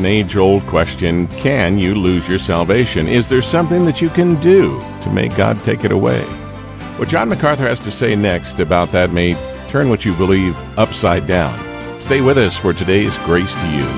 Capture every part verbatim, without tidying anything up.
an age-old question. Can you lose your salvation? Is there something that you can do to make God take it away? What John MacArthur has to say next about that may turn what you believe upside down. Stay with us for today's Grace to You.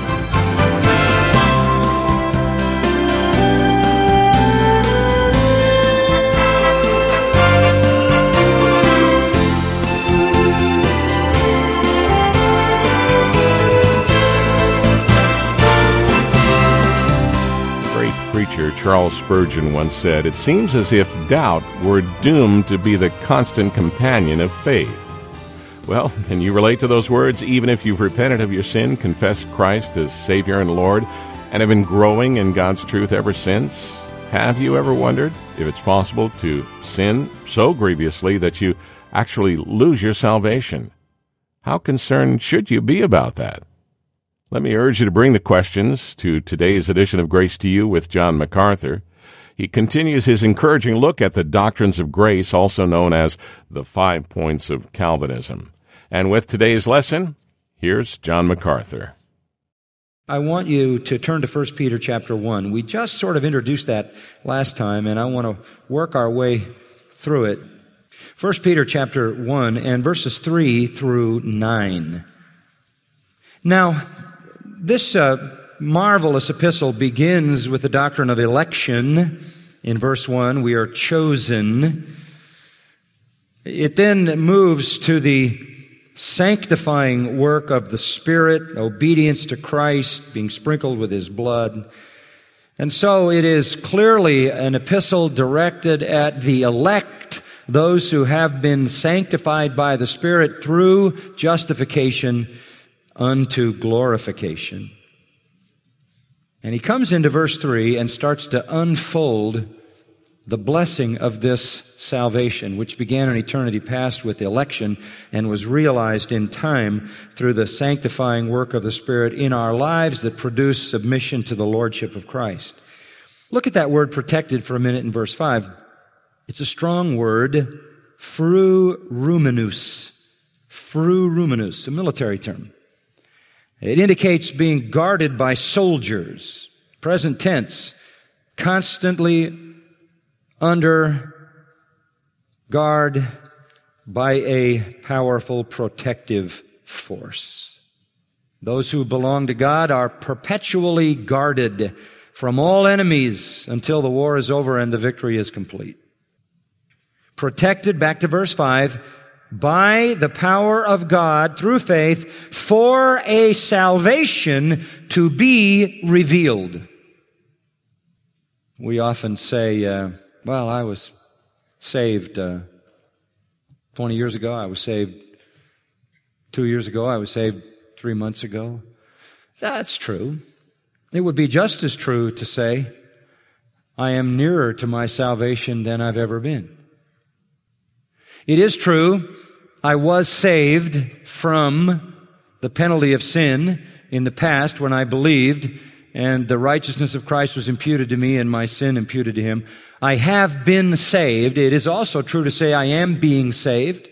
Preacher Charles Spurgeon once said, "It seems as if doubt were doomed to be the constant companion of faith." Well, can you relate to those words? Even if you've repented of your sin, confessed Christ as Savior and Lord, and have been growing in God's truth ever since? Have you ever wondered if it's possible to sin so grievously that you actually lose your salvation? How concerned should you be about that? Let me urge you to bring the questions to today's edition of Grace to You with John MacArthur. He continues his encouraging look at the doctrines of grace, also known as the five points of Calvinism. And with today's lesson, here's John MacArthur. I want you to turn to First Peter chapter one. We just sort of introduced that last time, and I want to work our way through it. First Peter chapter one and verses three through nine. Now, this uh, marvelous epistle begins with the doctrine of election. In verse one, we are chosen. It then moves to the sanctifying work of the Spirit, obedience to Christ, being sprinkled with His blood. And so it is clearly an epistle directed at the elect, those who have been sanctified by the Spirit through justification unto glorification. And he comes into verse three and starts to unfold the blessing of this salvation, which began in eternity past with election and was realized in time through the sanctifying work of the Spirit in our lives that produce submission to the Lordship of Christ. Look at that word protected for a minute in verse five. It's a strong word, fruruminus. Fruruminus, a military term. It indicates being guarded by soldiers, present tense, constantly under guard by a powerful protective force. Those who belong to God are perpetually guarded from all enemies until the war is over and the victory is complete. Protected, back to verse five, by the power of God through faith for a salvation to be revealed. We often say, uh, well, I was saved uh, twenty years ago. I was saved two years ago. I was saved three months ago. That's true. It would be just as true to say, I am nearer to my salvation than I've ever been. It is true, I was saved from the penalty of sin in the past when I believed, and the righteousness of Christ was imputed to me and my sin imputed to Him. I have been saved. It is also true to say I am being saved.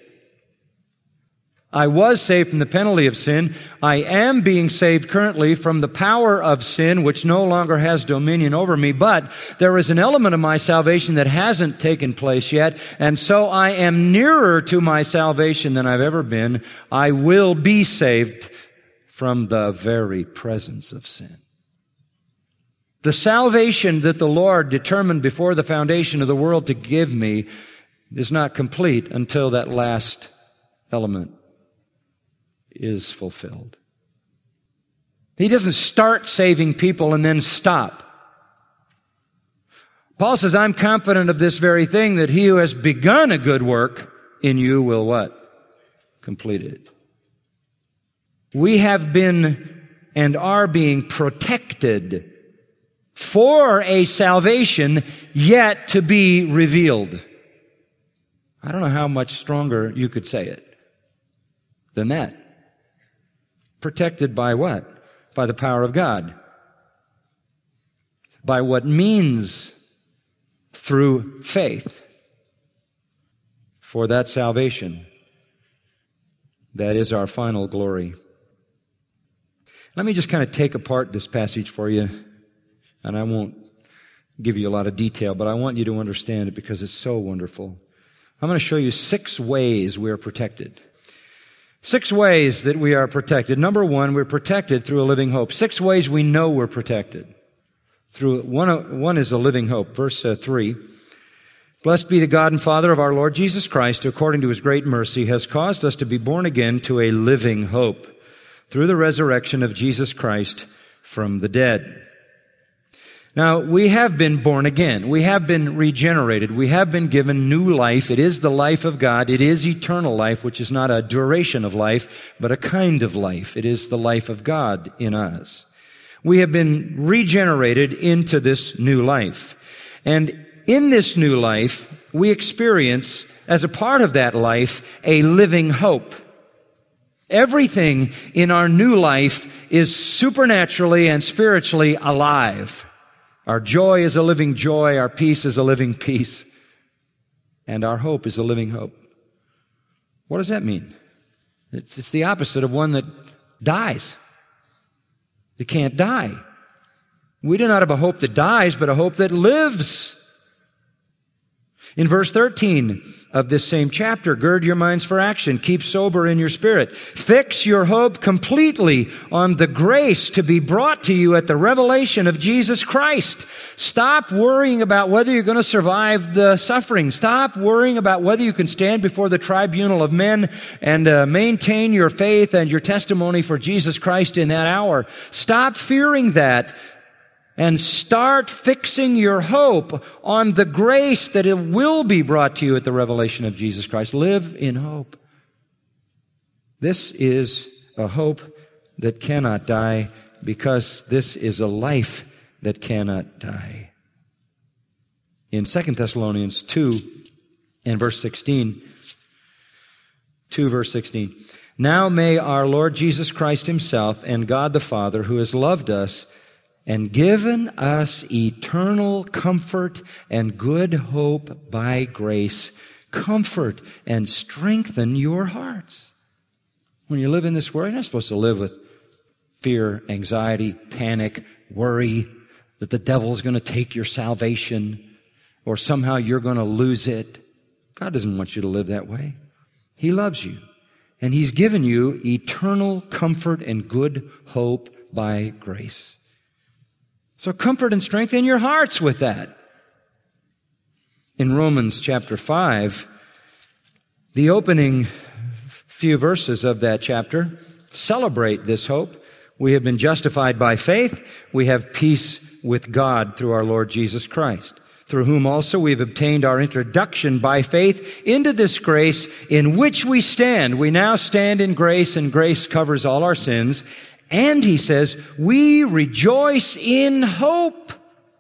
I was saved from the penalty of sin. I am being saved currently from the power of sin, which no longer has dominion over me. But there is an element of my salvation that hasn't taken place yet. And so I am nearer to my salvation than I've ever been. I will be saved from the very presence of sin. The salvation that the Lord determined before the foundation of the world to give me is not complete until that last element is fulfilled. He doesn't start saving people and then stop. Paul says, I'm confident of this very thing, that he who has begun a good work in you will what? Complete it. We have been and are being protected for a salvation yet to be revealed. I don't know how much stronger you could say it than that. Protected by what? By the power of God. By what means through faith for that salvation. That is our final glory. Let me just kind of take apart this passage for you, and I won't give you a lot of detail, but I want you to understand it because it's so wonderful. I'm going to show you six ways we are protected. Six ways that we are protected. Number one, we're protected through a living hope. Six ways we know we're protected. Through one, one is a living hope. Verse uh, three. Blessed be the God and Father of our Lord Jesus Christ, who according to his great mercy has caused us to be born again to a living hope through the resurrection of Jesus Christ from the dead. Now, we have been born again. We have been regenerated. We have been given new life. It is the life of God. It is eternal life, which is not a duration of life, but a kind of life. It is the life of God in us. We have been regenerated into this new life. And in this new life, we experience, as a part of that life, a living hope. Everything in our new life is supernaturally and spiritually alive. Our joy is a living joy. Our peace is a living peace. And our hope is a living hope. What does that mean? It's, it's the opposite of one that dies. It can't die. We do not have a hope that dies, but a hope that lives. In verse thirteen of this same chapter, gird your minds for action. Keep sober in your spirit. Fix your hope completely on the grace to be brought to you at the revelation of Jesus Christ. Stop worrying about whether you're going to survive the suffering. Stop worrying about whether you can stand before the tribunal of men and uh, maintain your faith and your testimony for Jesus Christ in that hour. Stop fearing that. And start fixing your hope on the grace that it will be brought to you at the revelation of Jesus Christ. Live in hope. This is a hope that cannot die because this is a life that cannot die. In Second Thessalonians two and verse sixteen, two verse sixteen, now may our Lord Jesus Christ himself and God the Father, who has loved us and given us eternal comfort and good hope by grace, comfort and strengthen your hearts. When you live in this world, you're not supposed to live with fear, anxiety, panic, worry that the devil's going to take your salvation or somehow you're going to lose it. God doesn't want you to live that way. He loves you, and he's given you eternal comfort and good hope by grace. So comfort and strengthen your hearts with that. In Romans chapter five, the opening few verses of that chapter celebrate this hope. We have been justified by faith. We have peace with God through our Lord Jesus Christ, through whom also we have obtained our introduction by faith into this grace in which we stand. We now stand in grace, and grace covers all our sins. And he says, we rejoice in hope.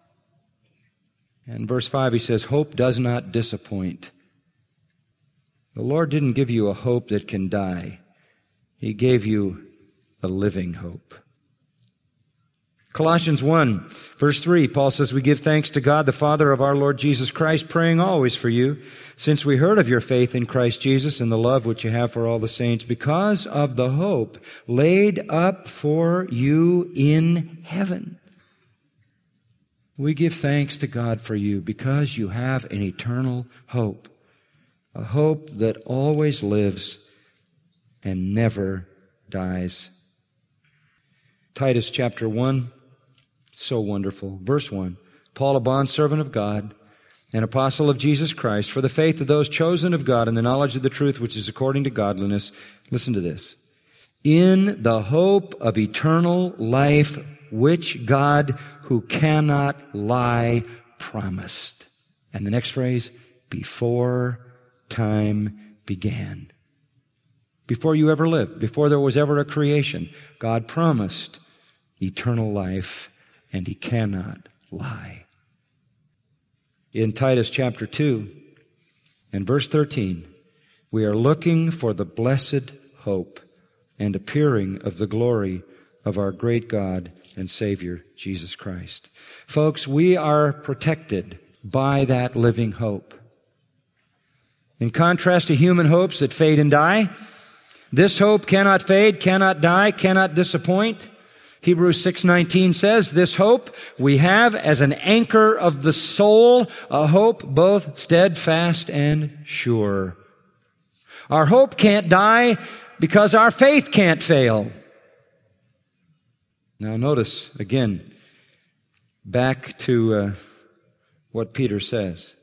And verse five, he says, hope does not disappoint. The Lord didn't give you a hope that can die. He gave you a living hope. Colossians one, verse three, Paul says, we give thanks to God, the Father of our Lord Jesus Christ, praying always for you, since we heard of your faith in Christ Jesus and the love which you have for all the saints, because of the hope laid up for you in heaven. We give thanks to God for you because you have an eternal hope, a hope that always lives and never dies. Titus chapter one, so wonderful. Verse one, Paul, a bondservant of God, an apostle of Jesus Christ, for the faith of those chosen of God and the knowledge of the truth which is according to godliness. Listen to this. In the hope of eternal life, which God, who cannot lie, promised. And the next phrase, before time began. Before you ever lived, before there was ever a creation, God promised eternal life, and he cannot lie. In Titus chapter two and verse thirteen, we are looking for the blessed hope and appearing of the glory of our great God and Savior, Jesus Christ. Folks, we are protected by that living hope. In contrast to human hopes that fade and die, this hope cannot fade, cannot die, cannot disappoint. Hebrews six nineteen says, this hope we have as an anchor of the soul, a hope both steadfast and sure. Our hope can't die because our faith can't fail. Now notice again, back to uh, what Peter says.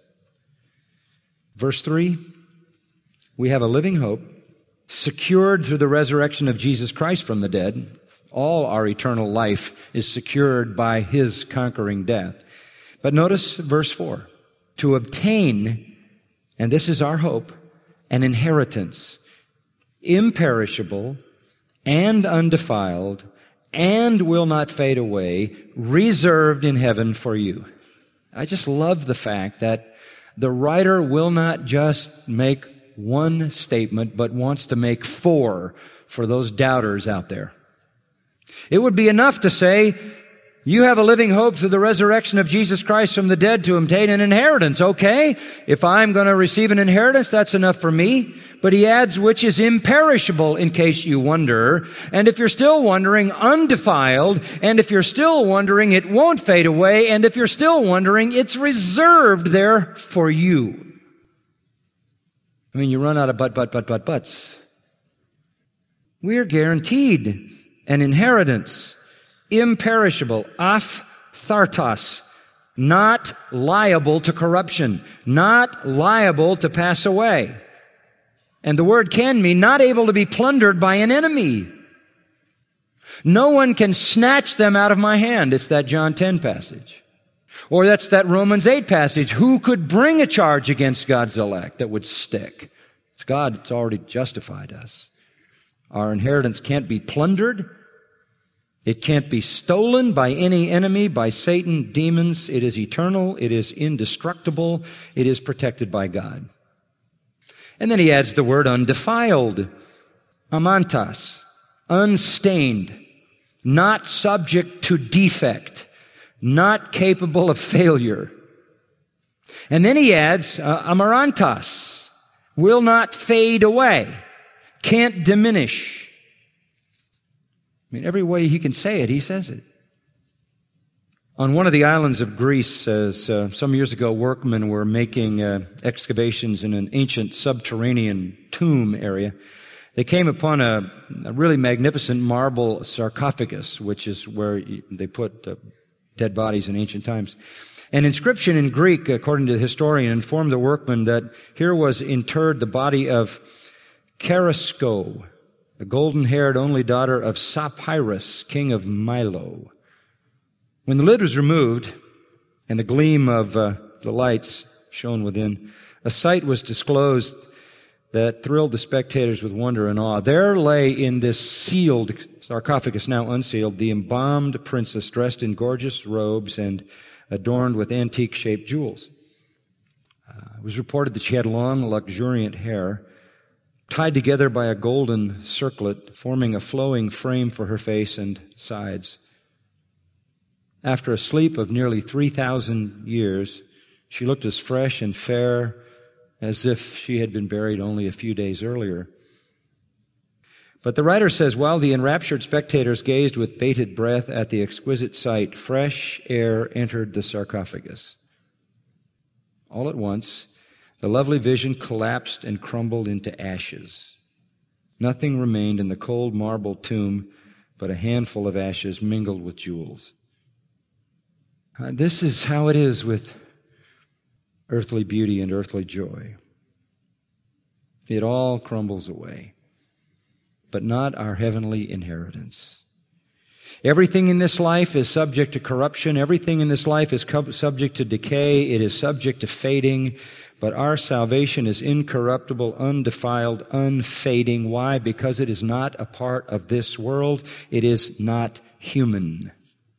Verse three, we have a living hope, secured through the resurrection of Jesus Christ from the dead. All our eternal life is secured by His conquering death. But notice verse four, to obtain, and this is our hope, an inheritance, imperishable and undefiled, and will not fade away, reserved in heaven for you. I just love the fact that the writer will not just make one statement, but wants to make four for those doubters out there. It would be enough to say, you have a living hope through the resurrection of Jesus Christ from the dead to obtain an inheritance. Okay, if I'm going to receive an inheritance, that's enough for me. But he adds, which is imperishable, in case you wonder. And if you're still wondering, undefiled. And if you're still wondering, it won't fade away. And if you're still wondering, it's reserved there for you. I mean, you run out of but, but, but, but, buts. We're guaranteed an inheritance, imperishable, aphthartos, not liable to corruption, not liable to pass away. And the word can mean not able to be plundered by an enemy. No one can snatch them out of my hand. It's that John ten passage. Or that's that Romans eight passage. Who could bring a charge against God's elect that would stick? It's God that's already justified us. Our inheritance can't be plundered. It can't be stolen by any enemy, by Satan, demons. It is eternal. It is indestructible. It is protected by God. And then he adds the word undefiled, amantas, unstained, not subject to defect, not capable of failure. And then he adds uh, amarantas, will not fade away, can't diminish. I mean, every way he can say it, he says it. On one of the islands of Greece, as uh, some years ago, workmen were making uh, excavations in an ancient subterranean tomb area. They came upon a, a really magnificent marble sarcophagus, which is where they put uh, dead bodies in ancient times. An inscription in Greek, according to the historian, informed the workmen that here was interred the body of Charisko, the golden-haired only daughter of Sapyrus, king of Milo. When the lid was removed and the gleam of uh, the lights shone within, a sight was disclosed that thrilled the spectators with wonder and awe. There lay in this sealed sarcophagus, now unsealed, the embalmed princess dressed in gorgeous robes and adorned with antique-shaped jewels. Uh, it was reported that she had long, luxuriant hair, tied together by a golden circlet, forming a flowing frame for her face and sides. After a sleep of nearly three thousand years, she looked as fresh and fair as if she had been buried only a few days earlier. But the writer says, while the enraptured spectators gazed with bated breath at the exquisite sight, fresh air entered the sarcophagus. All at once, the lovely vision collapsed and crumbled into ashes. Nothing remained in the cold marble tomb but a handful of ashes mingled with jewels. Uh, this is how it is with earthly beauty and earthly joy. It all crumbles away, but not our heavenly inheritance. Everything in this life is subject to corruption. Everything in this life is co- subject to decay. It is subject to fading. But our salvation is incorruptible, undefiled, unfading. Why? Because it is not a part of this world. It is not human.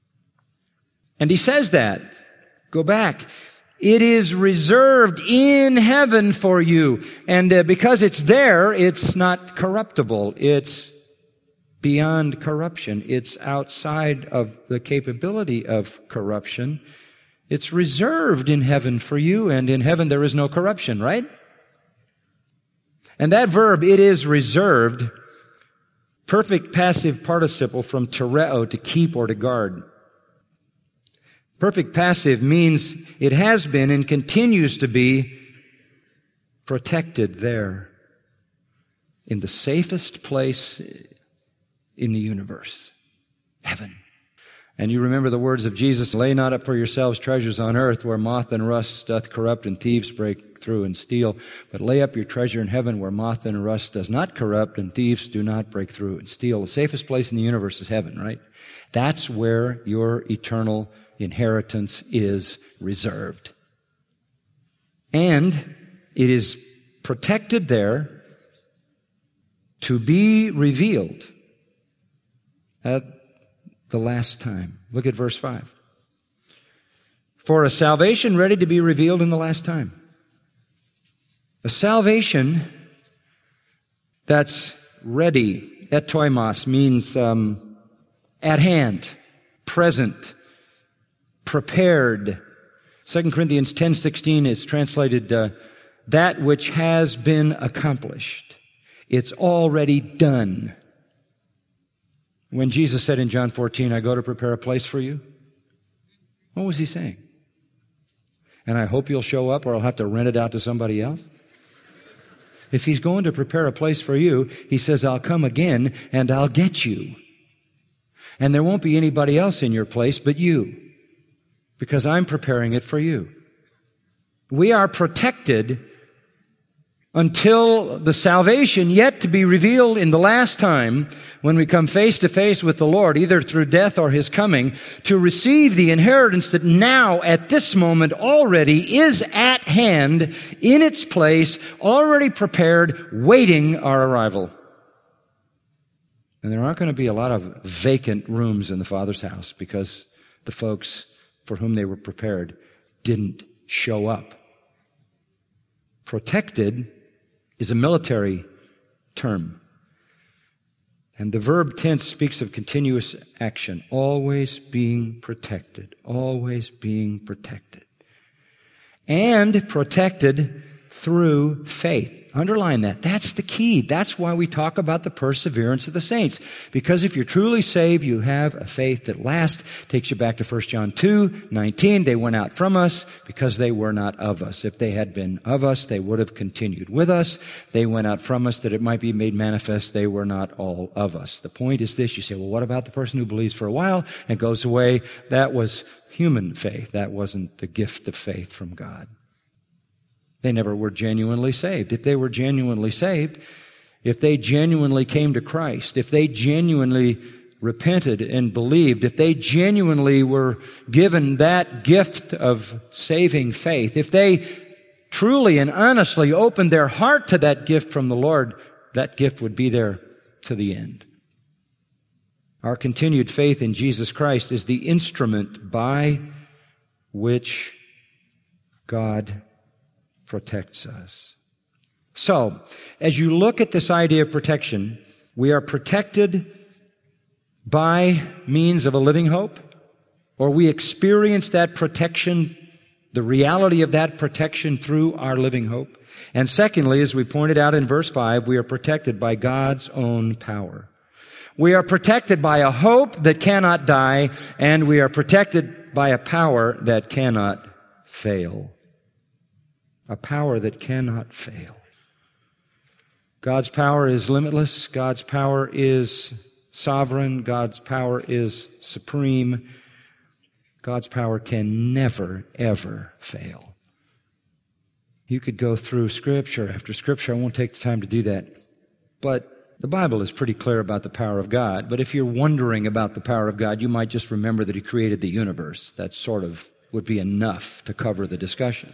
And he says that. Go back. It is reserved in heaven for you. And uh, because it's there, it's not corruptible. It's beyond corruption. It's outside of the capability of corruption. It's reserved in heaven for you, and in heaven there is no corruption, right? And that verb, it is reserved, perfect passive participle from tereo, to keep or to guard. Perfect passive means it has been and continues to be protected there in the safest place in the universe, heaven. And you remember the words of Jesus, lay not up for yourselves treasures on earth where moth and rust doth corrupt and thieves break through and steal, but lay up your treasure in heaven where moth and rust does not corrupt and thieves do not break through and steal. The safest place in the universe is heaven, right? That's where your eternal inheritance is reserved. And it is protected there to be revealed at the last time. Look at verse five. For a salvation ready to be revealed in the last time. A salvation that's ready. Etoimos means um, at hand, present, prepared. Second Corinthians ten sixteen is translated, uh, that which has been accomplished. It's already done. When Jesus said in John fourteen, I go to prepare a place for you, what was he saying? And I hope you'll show up or I'll have to rent it out to somebody else? If he's going to prepare a place for you, he says, I'll come again and I'll get you. And there won't be anybody else in your place but you, because I'm preparing it for you. We are protected until the salvation yet to be revealed in the last time, when we come face to face with the Lord, either through death or His coming, to receive the inheritance that now, at this moment, already is at hand, in its place, already prepared, waiting our arrival. And there aren't going to be a lot of vacant rooms in the Father's house because the folks for whom they were prepared didn't show up. Protected is a military term. And the verb tense speaks of continuous action, always being protected, always being protected. And protected through faith. Underline that. That's the key. That's why we talk about the perseverance of the saints. Because if you're truly saved, you have a faith that lasts. Takes you back to First John two nineteen. They went out from us because they were not of us. If they had been of us, they would have continued with us. They went out from us that it might be made manifest they were not all of us. The point is this. You say, well, what about the person who believes for a while and goes away? That was human faith. That wasn't the gift of faith from God. They never were genuinely saved. If they were genuinely saved, if they genuinely came to Christ, if they genuinely repented and believed, if they genuinely were given that gift of saving faith, if they truly and honestly opened their heart to that gift from the Lord, that gift would be there to the end. Our continued faith in Jesus Christ is the instrument by which God protects us. So, as you look at this idea of protection, we are protected by means of a living hope, or we experience that protection, the reality of that protection through our living hope. And secondly, as we pointed out in verse five, we are protected by God's own power. We are protected by a hope that cannot die, and we are protected by a power that cannot fail. A power that cannot fail. God's power is limitless. God's power is sovereign. God's power is supreme. God's power can never, ever fail. You could go through scripture after scripture. I won't take the time to do that. But the Bible is pretty clear about the power of God. But if you're wondering about the power of God, you might just remember that He created the universe. That sort of would be enough to cover the discussion.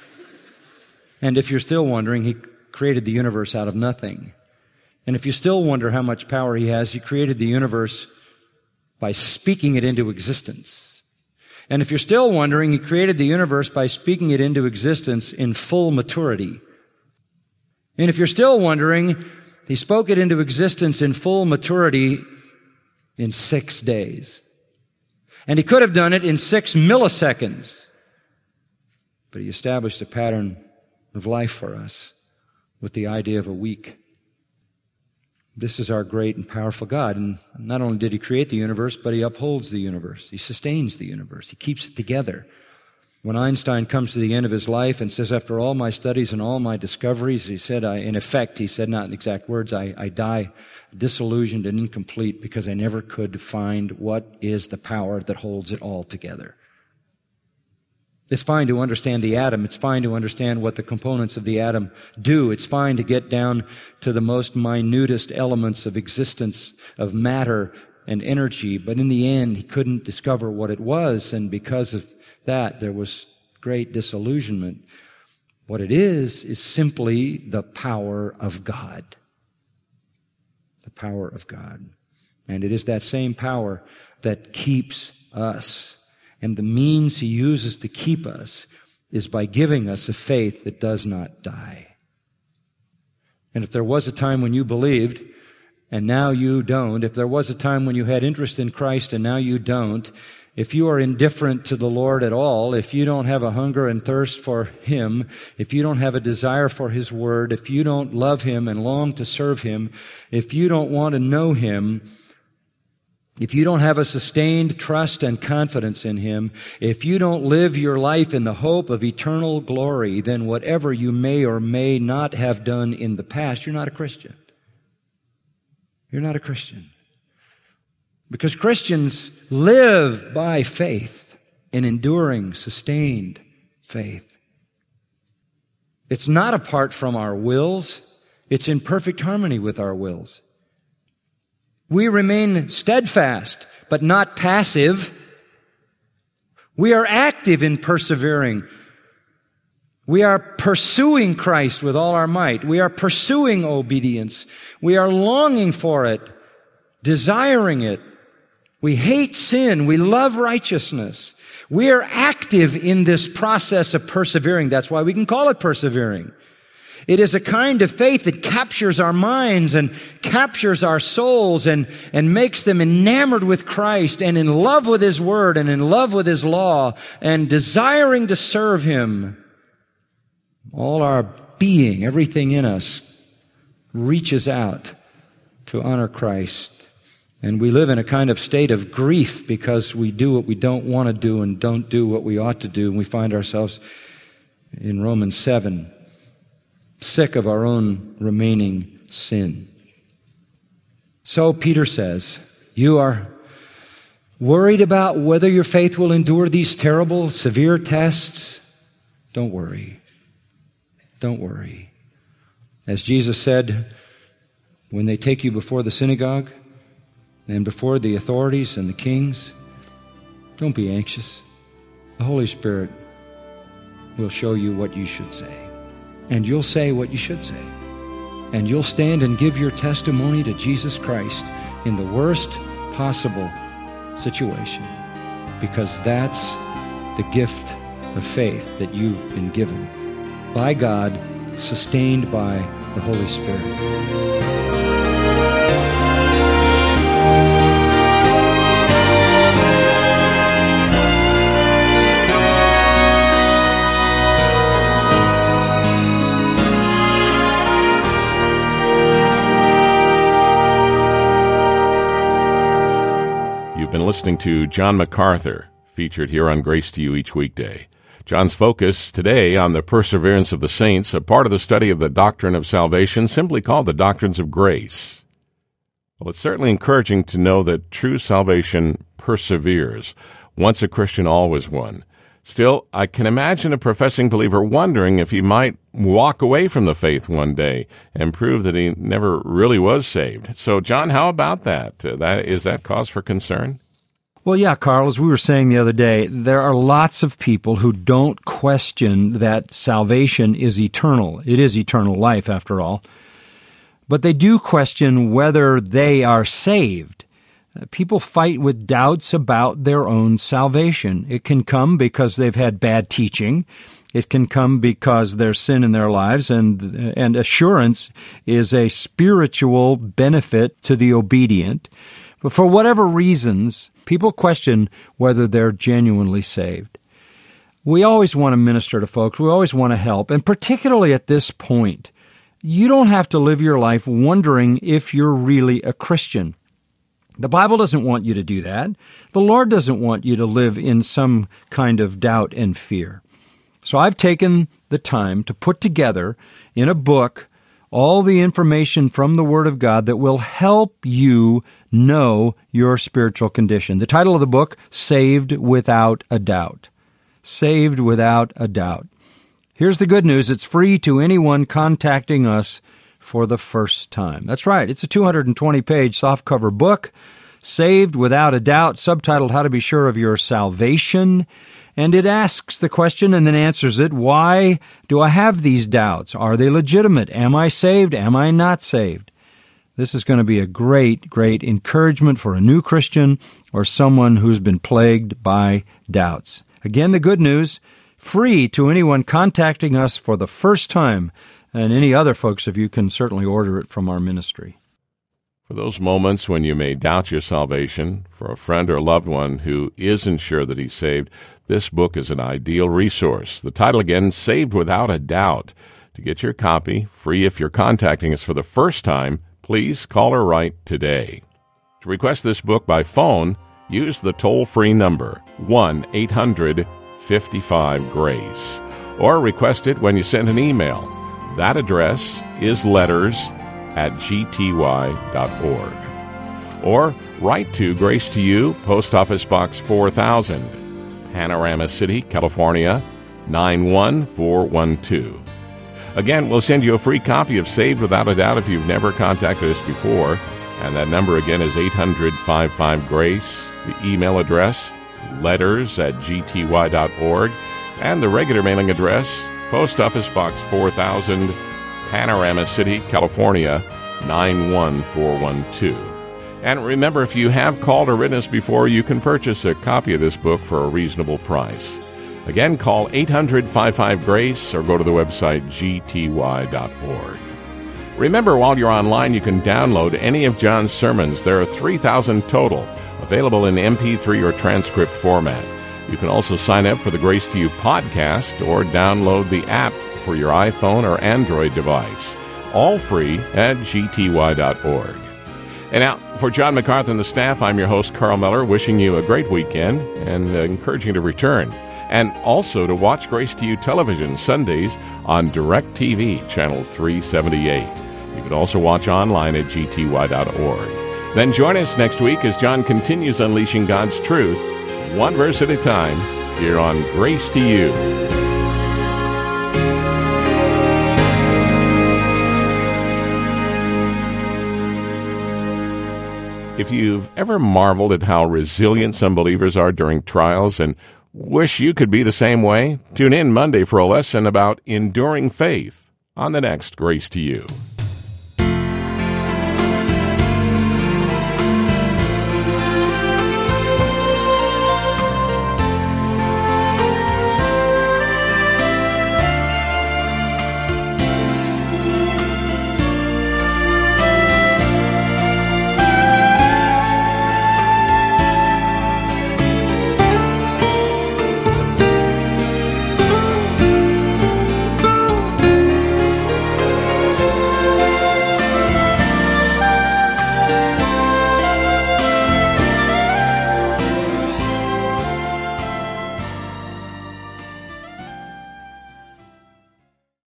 And if you're still wondering, He created the universe out of nothing. And if you still wonder how much power He has, He created the universe by speaking it into existence. And if you're still wondering, He created the universe by speaking it into existence in full maturity. And if you're still wondering, He spoke it into existence in full maturity in six days. And He could have done it in six milliseconds. But He established a pattern of life for us with the idea of a week. This is our great and powerful God. And not only did He create the universe, but He upholds the universe. He sustains the universe. He keeps it together. When Einstein comes to the end of his life and says, after all my studies and all my discoveries, he said, I, in effect, he said, not in exact words, I, I die disillusioned and incomplete because I never could find what is the power that holds it all together. It's fine to understand the atom. It's fine to understand what the components of the atom do. It's fine to get down to the most minutest elements of existence, of matter and energy. But in the end, he couldn't discover what it was. And because of that, there was great disillusionment. What it is, is simply the power of God. The power of God. And it is that same power that keeps us. And the means He uses to keep us is by giving us a faith that does not die. And if there was a time when you believed, and now you don't, if there was a time when you had interest in Christ and now you don't, if you are indifferent to the Lord at all, if you don't have a hunger and thirst for Him, if you don't have a desire for His Word, if you don't love Him and long to serve Him, if you don't want to know Him, if you don't have a sustained trust and confidence in Him, if you don't live your life in the hope of eternal glory, then whatever you may or may not have done in the past, you're not a Christian. You're not a Christian. Because Christians live by faith, an enduring, sustained faith. It's not apart from our wills. It's in perfect harmony with our wills. We remain steadfast, but not passive. We are active in persevering. We are pursuing Christ with all our might. We are pursuing obedience. We are longing for it, desiring it. We hate sin. We love righteousness. We are active in this process of persevering. That's why we can call it persevering. It is a kind of faith that captures our minds and captures our souls and, and makes them enamored with Christ and in love with His Word and in love with His law and desiring to serve Him. All our being, everything in us, reaches out to honor Christ. And we live in a kind of state of grief because we do what we don't want to do and don't do what we ought to do. And we find ourselves in Romans seven, sick of our own remaining sin. So Peter says, you are worried about whether your faith will endure these terrible, severe tests? Don't worry. Don't worry. As Jesus said, when they take you before the synagogue and before the authorities and the kings, don't be anxious. The Holy Spirit will show you what you should say. And you'll say what you should say. And you'll stand and give your testimony to Jesus Christ in the worst possible situation. Because that's the gift of faith that you've been given by God, sustained by the Holy Spirit. You've been listening to John MacArthur, featured here on Grace to You each weekday. John's focus today on the perseverance of the saints, a part of the study of the doctrine of salvation, simply called the doctrines of grace. Well, it's certainly encouraging to know that true salvation perseveres. Once a Christian, always one. Still, I can imagine a professing believer wondering if he might walk away from the faith one day and prove that he never really was saved. So, John, how about that? Uh, that is that cause for concern? Well, yeah, Carl, as we were saying the other day, there are lots of people who don't question that salvation is eternal. It is eternal life, after all. But they do question whether they are saved. People fight with doubts about their own salvation. It can come because they've had bad teaching. It can come because there's sin in their lives, and and assurance is a spiritual benefit to the obedient. But for whatever reasons, people question whether they're genuinely saved. We always want to minister to folks. We always want to help, and particularly at this point, you don't have to live your life wondering if you're really a Christian. The Bible doesn't want you to do that. The Lord doesn't want you to live in some kind of doubt and fear. So I've taken the time to put together in a book all the information from the Word of God that will help you know your spiritual condition. The title of the book, Saved Without a Doubt. Saved Without a Doubt. Here's the good news. It's free to anyone contacting us for the first time. That's right. It's a two hundred twenty page softcover book, Saved Without a Doubt, subtitled How to Be Sure of Your Salvation. And it asks the question and then answers it. Why do I have these doubts? Are they legitimate? Am I saved? Am I not saved? This is going to be a great, great encouragement for a new Christian or someone who's been plagued by doubts. Again, the good news, free to anyone contacting us for the first time. And any other folks of you can certainly order it from our ministry. For those moments when you may doubt your salvation, for a friend or loved one who isn't sure that he's saved, this book is an ideal resource. The title again, Saved Without a Doubt. To get your copy, free if you're contacting us for the first time, please call or write today. To request this book by phone, use the toll-free number, one eight hundred fifty-five GRACE, or request it when you send an email. That address is letters at g t y dot org. Or write to Grace to You, Post Office Box four thousand, Panorama City, California, nine one four one two. Again, we'll send you a free copy of Saved Without a Doubt if you've never contacted us before. And that number again is eight hundred fifty-five GRACE. The email address, letters at g t y dot org. And the regular mailing address, Post Office Box four thousand, Panorama City, California, nine one four one two. And remember, if you have called or written us before, you can purchase a copy of this book for a reasonable price. Again, call eight hundred fifty-five GRACE or go to the website g t y dot org. Remember, while you're online, you can download any of John's sermons. There are three thousand total, available in M P three or transcript format. You can also sign up for the Grace to You podcast or download the app for your iPhone or Android device. All free at g t y dot org. And now, for John MacArthur and the staff, I'm your host, Carl Miller, wishing you a great weekend and uh, encouraging you to return. And also to watch Grace to You television Sundays on DirecTV, channel three seventy-eight. You can also watch online at g t y dot org. Then join us next week as John continues unleashing God's truth, one verse at a time, here on Grace to You. If you've ever marveled at how resilient some believers are during trials and wish you could be the same way, tune in Monday for a lesson about enduring faith on the next Grace to You.